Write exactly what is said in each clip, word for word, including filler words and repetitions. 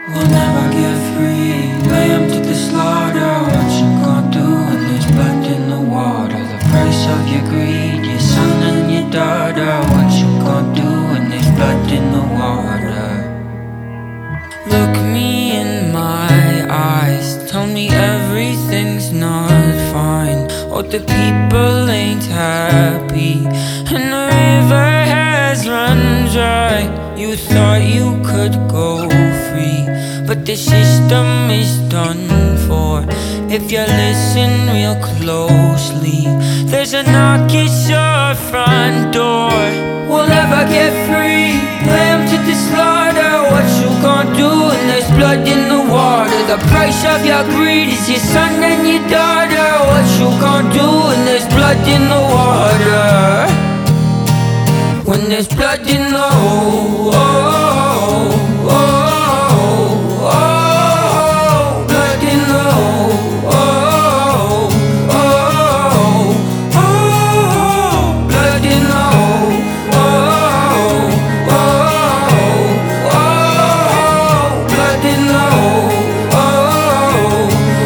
We'll never get free, lamb to the slaughter. What you gonna do when there's blood in the water? The price of your greed, your son and your daughter. What you gonna do when there's blood in the water? Look me in my eyes, tell me everything's not fine. Oh, the people ain't happy, and the river has run dry. You thought you could go free, but the system is done for. If you listen real closely, there's a knock at your front door. We'll never get free, lamb to the slaughter. What you gonna do when there's blood in the water? The price of your greed is your son and your daughter. What you gonna do when there's blood in the water? When there's blood in the oh, oh, oh, oh, oh, blood in the oh, oh, oh, oh, blood in the oh, oh, oh, oh, blood in the oh,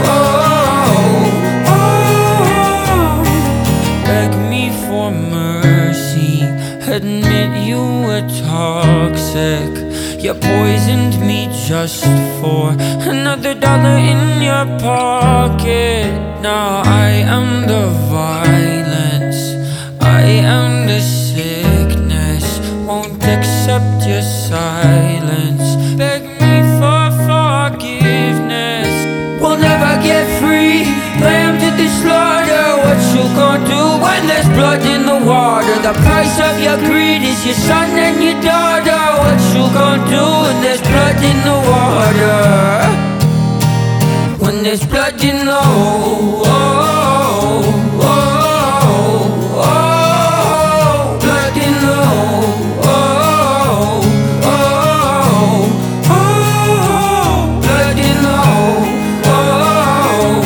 oh, oh, beg me for mercy. Admit you were toxic. You poisoned me just for another dollar in your pocket. Now I am the violence, I am the sickness. Won't accept your silence. Beg me for forgiveness. We'll never get free, lamb to the slaughter. What you gonna do when there's blood in the water? The price of your greed is your son and your daughter. What you gonna do when there's blood in the water? When there's blood in the oh, oh, oh, oh, blood in the oh, oh, oh, oh, blood in the oh, oh,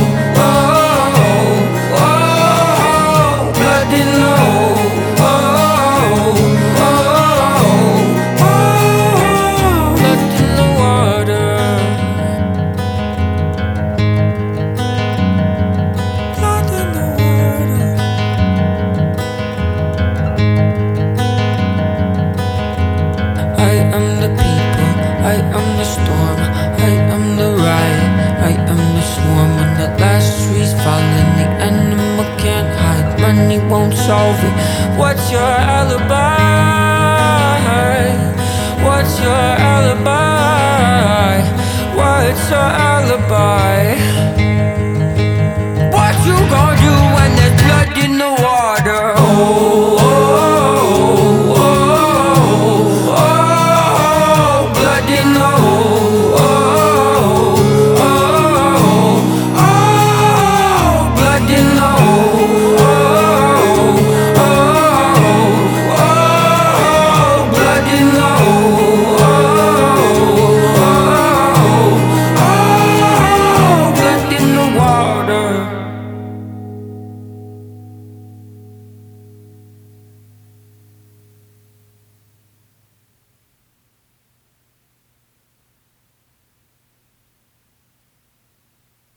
oh, oh, blood in the oh, oh, oh, blood in the water. Blood in the water. I am the people, I am the storm, I am the riot, I am the swarm. When the last tree's falling, the animal can't hide. Money won't solve it. What's your alibi? What's your alibi? What's your alibi?